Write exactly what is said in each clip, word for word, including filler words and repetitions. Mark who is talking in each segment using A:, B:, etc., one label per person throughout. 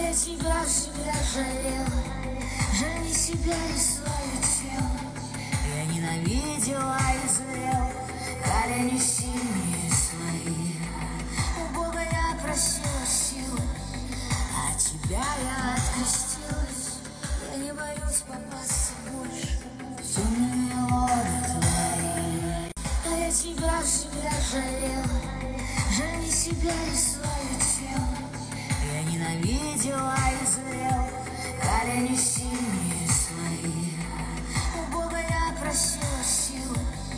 A: я тебя всегда жалела, жалей себя и свое тело. Я ненавидела и зрела, колени синие свои. У Бога я просила силы, а тебя я открестилась. Я не боюсь попасться больше в темные воды твои. А я тебя всегда жалела, жалей себя и свое тело. Я ненавидела и зрела, колени синие свои. У Бога я просила силы,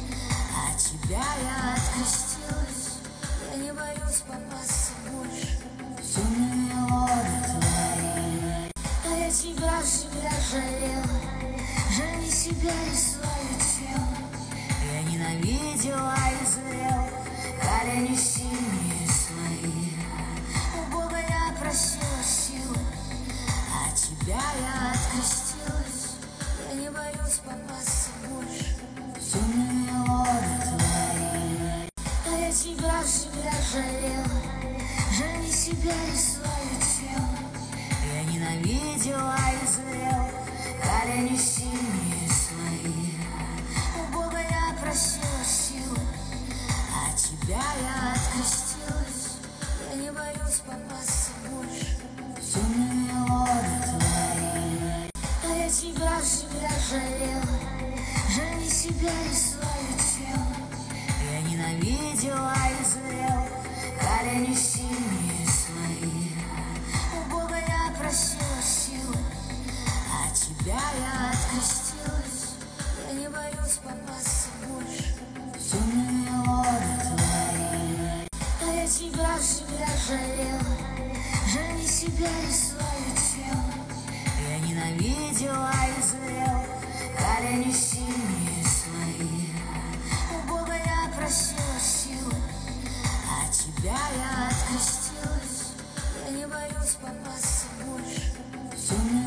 A: а тебя я открестилась. Я не боюсь попасться больше в темные воды твои. А я тебя всегда жалела, жалей себя и свое тело. Я ненавидела и зрела, колени синие свои. У Бога я просила силы, а тебя я открестилась. Я не боюсь попасться больше в темные воды твои. А я тебя всегда жалела, жалей себя и свое тело. Я ненавидела и зрела, колени синие свои. У Бога я просила силы, а тебя я открестилась. Я не боюсь попасться больше в темные воды твои. А я тебя всегда жалела, жалей себя и свое тело. Я ненавидела и зрела, колени синие свои. У Бога я просила силы, а тебя я открестилась. Я не боюсь попасться больше в темные воды твои. А я тебя всегда жалела, жалей себя и свое тело. Я ненавидела и зрела, колени синие свои. У Бога я просила силы, а тебя я открестилась. Я не боюсь попасться больше в темные